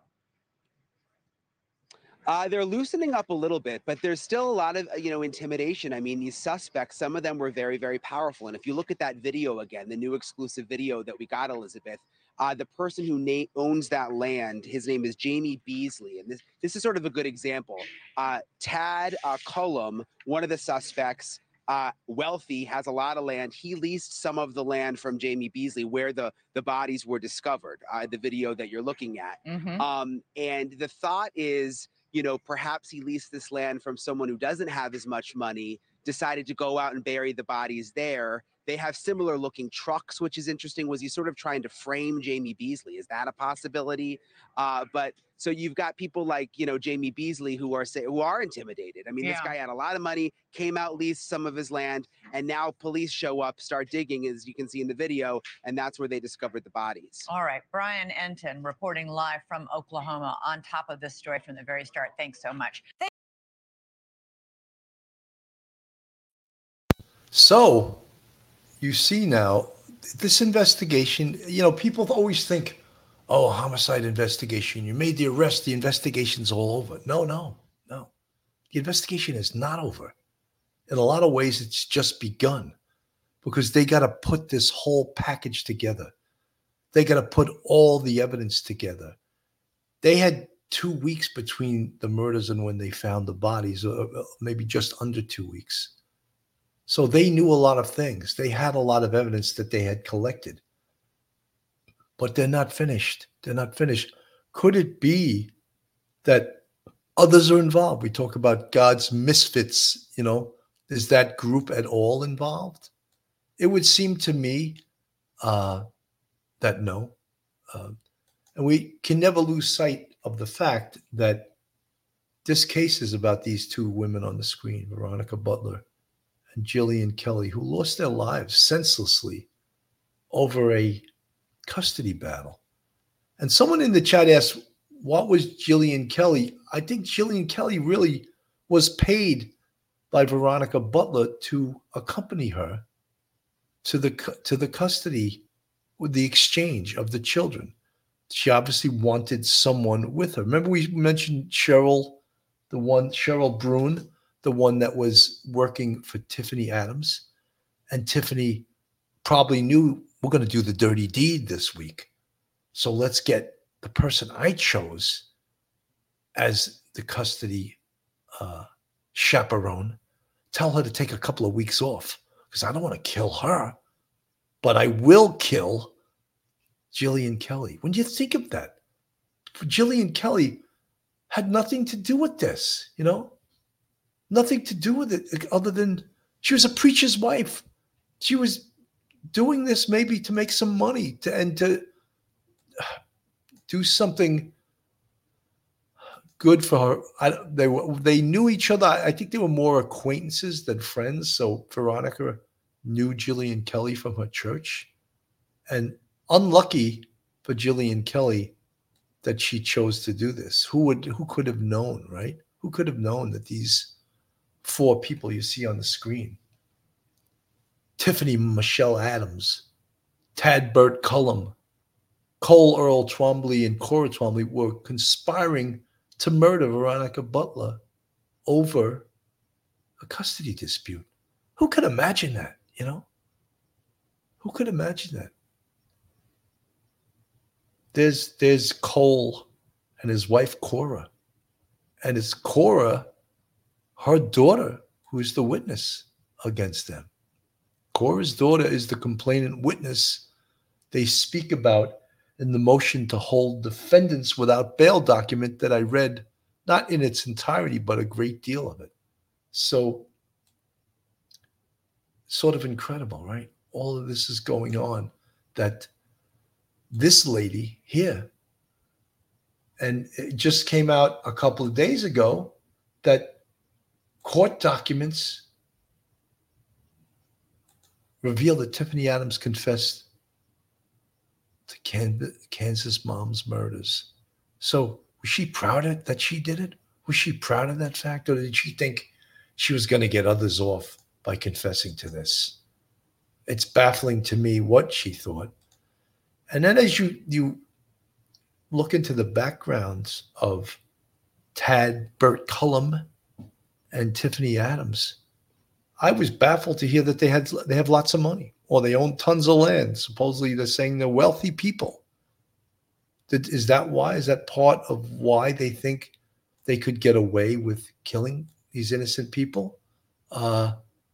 Uh, they're loosening up a little bit, but there's still a lot of, you know, intimidation. I mean, these suspects, some of them were very, very powerful. And if you look at that video again, the new exclusive video that we got, Elizabeth, uh, the person who na- owns that land, his name is Jamie Beasley. And this, this is sort of a good example. Uh, Tad uh, Cullum, one of the suspects, uh, wealthy, has a lot of land. He leased some of the land from Jamie Beasley where the, the bodies were discovered, uh, the video that you're looking at. Mhm. Um, and the thought is, you know, perhaps he leased this land from someone who doesn't have as much money, decided to go out and bury the bodies there. They have similar looking trucks, which is interesting. Was he sort of trying to frame Jamie Beasley? Is that a possibility? Uh, but so you've got people like, you know, Jamie Beasley who are say, who are intimidated. I mean, this Yeah. guy had a lot of money, came out, leased some of his land, and now police show up, start digging, as you can see in the video, and that's where they discovered the bodies. All right, Brian Enton reporting live from Oklahoma on top of this story from the very start. Thanks so much. Thank- So you see now this investigation, you know, people always think, oh, homicide investigation, you made the arrest, the investigation's all over. No, no, no. The investigation is not over. In a lot of ways, it's just begun because they got to put this whole package together. They got to put all the evidence together. They had two weeks between the murders and when they found the bodies, uh, maybe just under two weeks. So they knew a lot of things. They had a lot of evidence that they had collected. But they're not finished. They're not finished. Could it be that others are involved? We talk about God's misfits, you know. Is that group at all involved? It would seem to me uh, that no. Uh, and we can never lose sight of the fact that this case is about these two women on the screen, Veronica Butler and Jillian Kelly, who lost their lives senselessly over a custody battle. And someone in the chat asked, what was Jillian Kelly? I think Jillian Kelly really was paid by Veronica Butler to accompany her to the to the custody with the exchange of the children. She obviously wanted someone with her. Remember we mentioned Cheryl, the one, Cheryl Brune, the one that was working for Tiffany Adams. And Tiffany probably knew we're going to do the dirty deed this week. So let's get the person I chose as the custody uh, chaperone, tell her to take a couple of weeks off because I don't want to kill her, but I will kill Jillian Kelly. When you think of that, Jillian Kelly had nothing to do with this, you know, nothing to do with it other than she was a preacher's wife. She was doing this maybe to make some money to, and to do something good for her. I, they were, they knew each other. I think they were more acquaintances than friends. So Veronica knew Jillian Kelly from her church, and unlucky for Jillian Kelly that she chose to do this. Who would, who could have known, right? Who could have known that these four people you see on the screen, Tiffany Michelle Adams, Tad Burt Cullum, Cole Earl Twombly, and Cora Twombly were conspiring to murder Veronica Butler over a custody dispute. Who could imagine that, you know? Who could imagine that? There's there's Cole and his wife Cora. And it's Cora, her daughter, who is the witness against them. Cora's daughter is the complainant witness they speak about in the motion to hold defendants without bail document that I read, not in its entirety, but a great deal of it. So, sort of incredible, right? All of this is going on. that this lady here, and it just came out a couple of days ago that court documents reveal that Tiffany Adams confessed to Kansas mom's murders. So was she proud of that she did it? Was she proud of that fact? Or did she think she was going to get others off by confessing to this? It's baffling to me what she thought. And then as you, you look into the backgrounds of Tad Burt Cullum and Tiffany Adams, I was baffled to hear that they had they have lots of money, or they own tons of land. Supposedly they're saying they're wealthy people. Did, is that why? Is that part of why they think they could get away with killing these innocent people? Uh,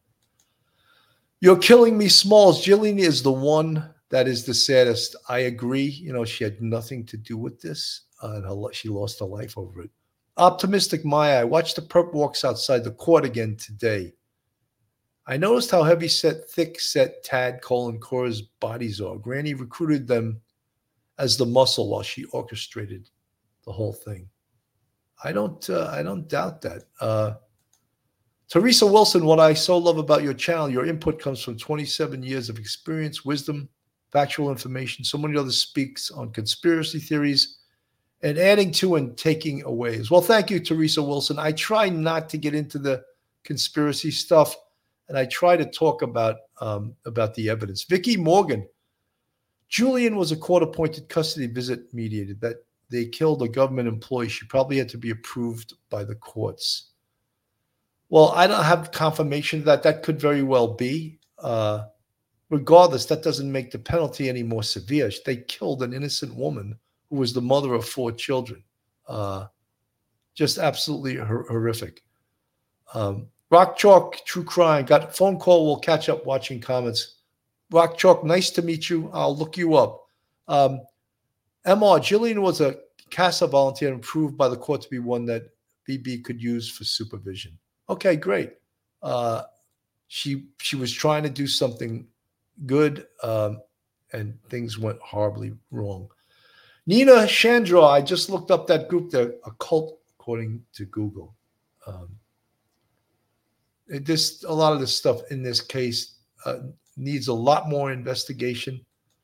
you're killing me, Smalls. Jillian is the one that is the saddest. I agree. You know, she had nothing to do with this, uh, and her, she lost her life over it. Optimistic Maya, I watched the perp walks outside the court again today. I noticed how heavy-set, thick-set Tad, Cole, and Cora's bodies are. Granny recruited them as the muscle while she orchestrated the whole thing. I don't, uh, I don't doubt that. Uh, Teresa Wilson, what I so love about your channel, your input comes from twenty-seven years of experience, wisdom, factual information. So many others speaks on conspiracy theories and adding to and taking away as well. Thank you, Teresa Wilson. I try not to get into the conspiracy stuff, and I try to talk about um, about the evidence. Vicky Morgan, Julian was a court-appointed custody visit mediator that they killed a government employee. She probably had to be approved by the courts. Well, I don't have confirmation of that. That could very well be. Uh, regardless, that doesn't make the penalty any more severe. They killed an innocent woman who was the mother of four children. Uh, just absolutely hor- horrific. Um, Rock Chalk, True Crime. Got a phone call. We'll catch up watching comments. Rock Chalk, nice to meet you. I'll look you up. Um, M R, Jillian was a CASA volunteer and approved by the court to be one that B B could use for supervision. Okay, great. Uh, she she was trying to do something good, um, and things went horribly wrong. Nina Chandra, I just looked up that group, the occult, according to Google. Um, it, this a lot of this stuff in this case uh, needs a lot more investigation.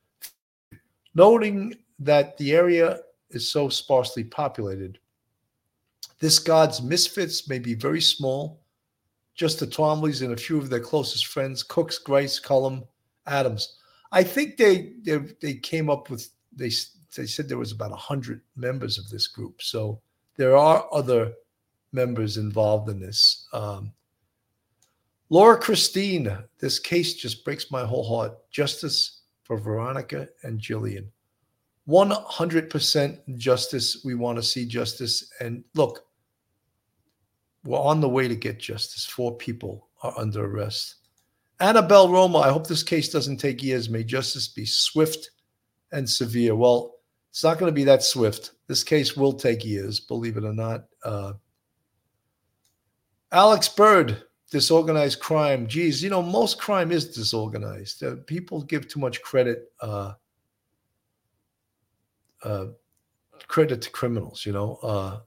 Noting that the area is so sparsely populated, this God's misfits may be very small, just the Twombleys and a few of their closest friends, Cooks, Grice, Cullum, Adams. I think they they, they came up with, they, they said there was about one hundred members of this group. So there are other members involved in this. Um, Laura Christine, this case just breaks my whole heart. Justice for Veronica and Jillian. one hundred percent justice. We want to see justice. And look, we're on the way to get justice. Four people are under arrest. Annabelle Roma, I hope this case doesn't take years. May justice be swift and severe. Well, it's not going to be that swift. This case will take years, believe it or not. Uh, Alex Bird, disorganized crime. Geez, you know, most crime is disorganized. Uh, people give too much credit uh, uh, credit to criminals, you know. Uh,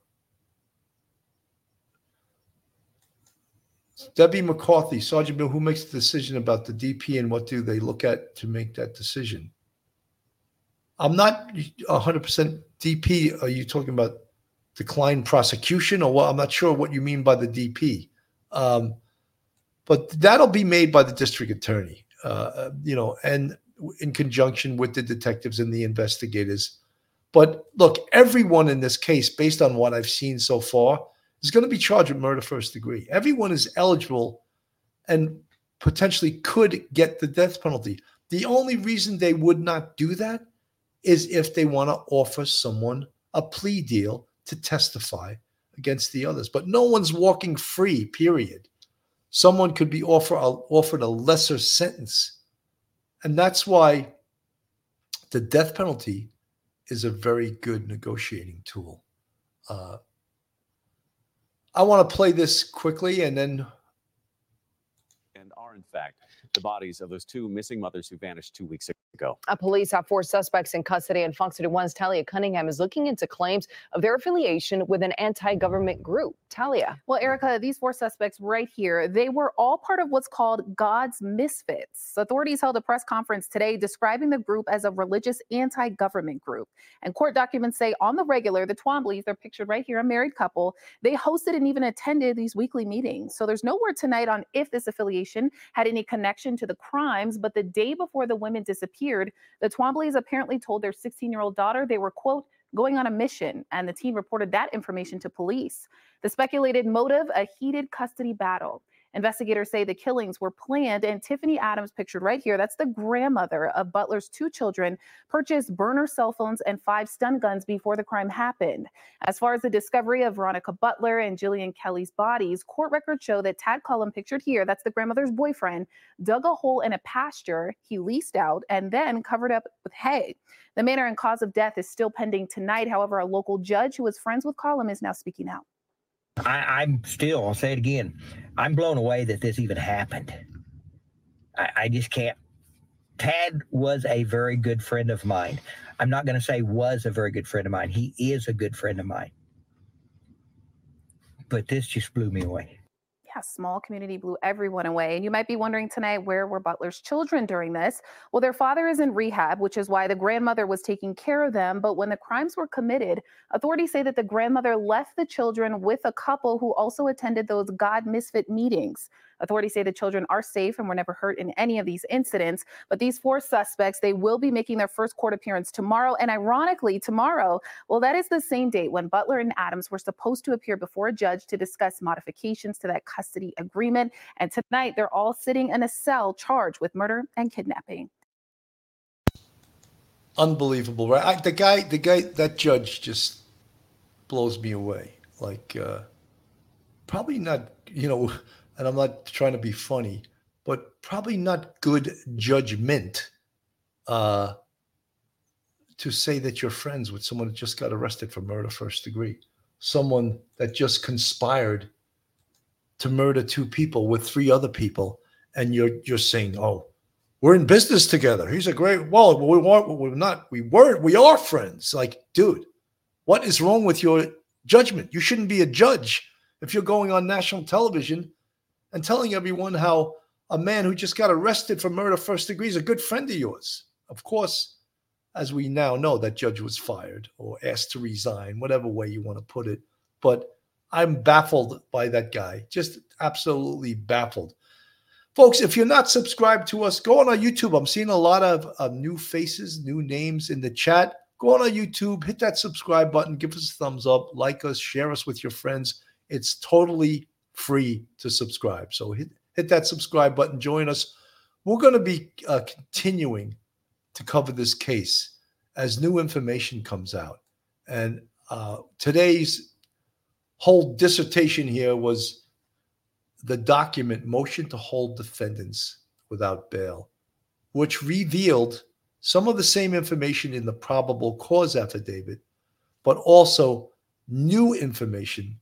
Debbie McCarthy, Sergeant Bill, who makes the decision about the D P and what do they look at to make that decision? I'm not one hundred percent D P. Are you talking about declined prosecution or what? I'm not sure what you mean by the D P. Um, but that'll be made by the district attorney, uh, you know, and in conjunction with the detectives and the investigators. But look, everyone in this case, based on what I've seen so far, is going to be charged with murder first degree. Everyone is eligible and potentially could get the death penalty. The only reason they would not do that is if they want to offer someone a plea deal to testify against the others. But no one's walking free, period. Someone could be offer, offered a lesser sentence. And that's why the death penalty is a very good negotiating tool. Uh, I want to play this quickly and then. And our are, in fact, the bodies of those two missing mothers who vanished two weeks ago. Uh, police have four suspects in custody, and Fox thirty-one's Talia Cunningham is looking into claims of their affiliation with an anti-government group. Talia. Well, Erica, these four suspects right here, they were all part of what's called God's Misfits. Authorities held a press conference today describing the group as a religious anti-government group. And court documents say on the regular, the Twombly's, they're pictured right here, a married couple, they hosted and even attended these weekly meetings. So there's no word tonight on if this affiliation had any connection to the crimes, but the day before the women disappeared, the Twombly's apparently told their sixteen-year-old daughter they were, quote, going on a mission, and the teen reported that information to police. The speculated motive, a heated custody battle. Investigators say the killings were planned, and Tiffany Adams, pictured right here, that's the grandmother of Butler's two children, purchased burner cell phones and five stun guns before the crime happened. As far as the discovery of Veronica Butler and Jillian Kelly's bodies, court records show that Tad Cullum, pictured here, that's the grandmother's boyfriend, dug a hole in a pasture he leased out and then covered up with hay. The manner and cause of death is still pending tonight. However, a local judge who was friends with Cullum is now speaking out. I, I'm still, I'll say it again, I'm blown away that this even happened. I, I just can't. Tad was a very good friend of mine. I'm not going to say was a very good friend of mine. He is a good friend of mine. But this just blew me away. Yeah, small community blew everyone away. And you might be wondering tonight, where were Butler's children during this? Well, their father is in rehab, which is why the grandmother was taking care of them. But when the crimes were committed, authorities say that the grandmother left the children with a couple who also attended those God Misfit meetings. Authorities say the children are safe and were never hurt in any of these incidents. But these four suspects, they will be making their first court appearance tomorrow. And ironically, tomorrow, well, that is the same date when Butler and Adams were supposed to appear before a judge to discuss modifications to that custody agreement. And tonight, they're all sitting in a cell charged with murder and kidnapping. Unbelievable, right? I, the guy, the guy, that judge just blows me away. Like, uh, probably not, you know, and I'm not trying to be funny, but probably not good judgment uh, to say that you're friends with someone that just got arrested for murder first degree, someone that just conspired to murder two people with three other people, and you're you're saying, "Oh, we're in business together. He's a great well, we weren't, we're not, we were, we are friends." Like, dude, what is wrong with your judgment? You shouldn't be a judge if you're going on national television and telling everyone how a man who just got arrested for murder first degree is a good friend of yours. Of course, as we now know, that judge was fired or asked to resign, whatever way you want to put it. But I'm baffled by that guy, just absolutely baffled. Folks, if you're not subscribed to us, go on our YouTube. I'm seeing a lot of uh, new faces, new names in the chat. Go on our YouTube, hit that subscribe button, give us a thumbs up, like us, share us with your friends. It's totally free to subscribe. So hit, hit that subscribe button, join us. We're going to be uh, continuing to cover this case as new information comes out. And uh, today's whole dissertation here was the document Motion to Hold Defendants Without Bail, which revealed some of the same information in the probable cause affidavit, but also new information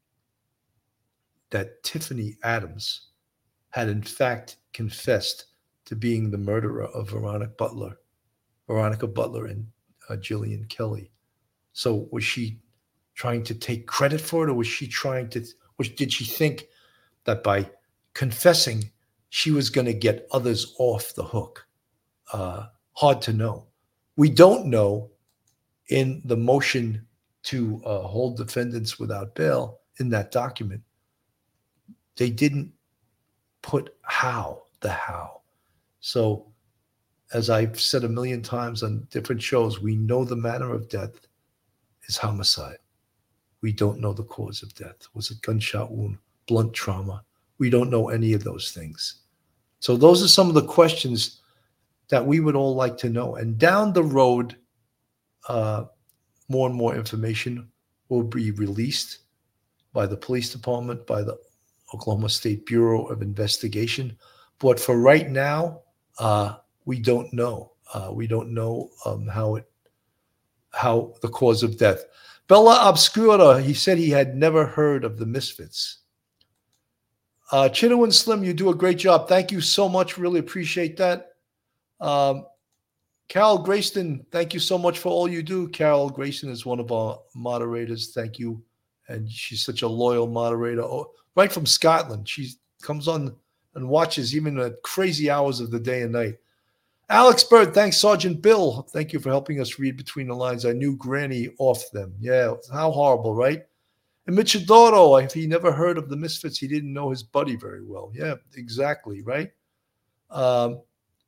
that Tiffany Adams had in fact confessed to being the murderer of Veronica Butler, Veronica Butler and uh, Jillian Kelly. So was she trying to take credit for it, or was she trying to, or did she think that by confessing, she was going to get others off the hook? Uh, hard to know. We don't know in the motion to uh, hold defendants without bail in that document. They didn't put how, the how. So as I've said a million times on different shows, we know the manner of death is homicide. We don't know the cause of death. Was it gunshot wound, blunt trauma? We don't know any of those things. So those are some of the questions that we would all like to know. And down the road, uh, more and more information will be released by the police department, by the Oklahoma State Bureau of Investigation. But for right now, uh, we don't know. Uh, we don't know um, how it, how the cause of death. Bella Obscura, he said he had never heard of the Misfits. Uh, Chinowin Slim, you do a great job. Thank you so much. Really appreciate that. Um, Carol Grayston, thank you so much for all you do. Carol Grayston is one of our moderators. Thank you. And she's such a loyal moderator. Oh, right from Scotland. She comes on and watches even at crazy hours of the day and night. Alex Bird, thanks, Sergeant Bill. Thank you for helping us read between the lines. I knew Granny off them. Yeah, how horrible, right? And Michidoro, if he never heard of the Misfits, he didn't know his buddy very well. Yeah, exactly, right? Um,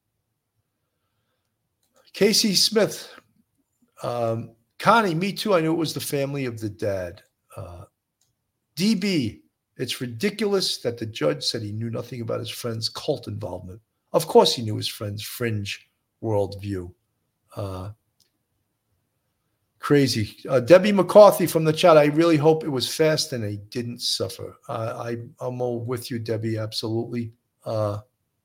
Casey Smith, um, Connie, me too. I knew it was the family of the dad. Uh, D B, it's ridiculous that the judge said he knew nothing about his friend's cult involvement. Of course he knew his friend's fringe worldview. Uh, crazy. Uh, Debbie McCarthy from the chat, I really hope it was fast and they didn't suffer. Uh, I, I'm all with you, Debbie, absolutely. Uh,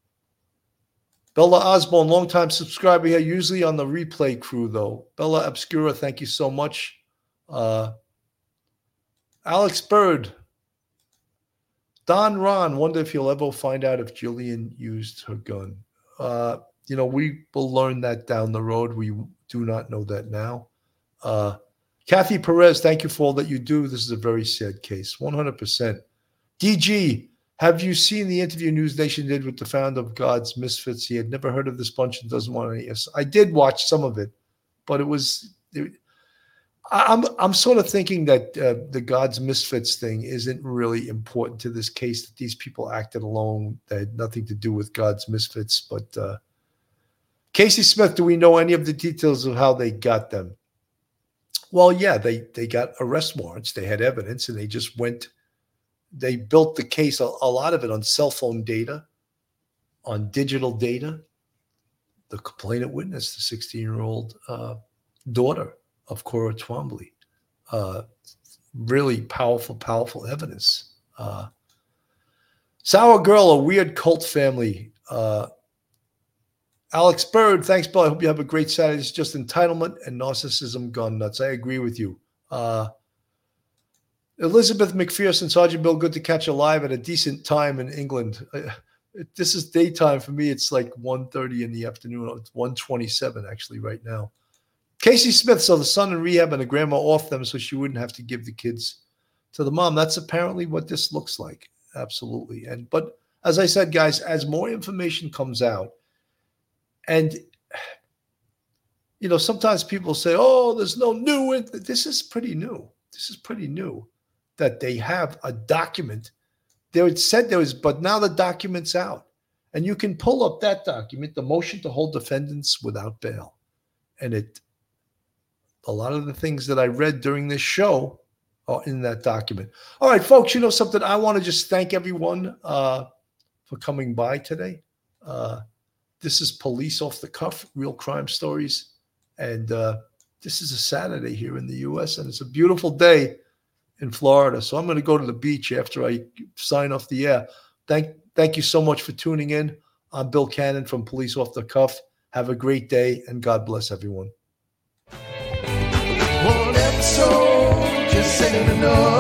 Bella Osborne, longtime subscriber here, usually on the replay crew, though. Bella Obscura, thank you so much. Uh, Alex Bird. Don Ron, wonder if he'll ever find out if Jillian used her gun. Uh, you know, we will learn that down the road. We do not know that now. Uh, Kathy Perez, thank you for all that you do. This is a very sad case, one hundred percent. D G, have you seen the interview News Nation did with the founder of God's Misfits? He had never heard of this bunch and doesn't want any. Yes, I did watch some of it, but it was. It, I'm I'm sort of thinking that uh, the God's Misfits thing isn't really important to this case. That these people acted alone, that had nothing to do with God's Misfits. But uh, Casey Smith, do we know any of the details of how they got them? Well, yeah, they they got arrest warrants. They had evidence, and they just went. They built the case, a, a lot of it on cell phone data, on digital data. The complainant witness, the sixteen-year-old uh, daughter of Cora Twombly. Uh, really powerful, powerful evidence. Uh, Sour Girl, a weird cult family. Uh, Alex Bird, thanks, Bill. I hope you have a great Saturday. It's just entitlement and narcissism gone nuts. I agree with you. Uh, Elizabeth McPherson, Sergeant Bill, good to catch you live at a decent time in England. Uh, this is daytime for me. It's like one thirty in the afternoon. It's one twenty-seven actually right now. Casey Smith, so the son in rehab and the grandma off them so she wouldn't have to give the kids to the mom. That's apparently what this looks like. Absolutely. And but as I said, guys, as more information comes out, and you know, sometimes people say, "Oh, there's no new." This is pretty new. This is pretty new that they have a document. They said there was, but now the document's out, and you can pull up that document, the motion to hold defendants without bail, and it. A lot of the things that I read during this show are in that document. All right, folks, you know something? I want to just thank everyone uh, for coming by today. Uh, this is Police Off the Cuff, Real Crime Stories. And uh, this is a Saturday here in the U S, and it's a beautiful day in Florida. So I'm going to go to the beach after I sign off the air. Thank, thank you so much for tuning in. I'm Bill Cannon from Police Off the Cuff. Have a great day, and God bless everyone. One episode just ain't enough.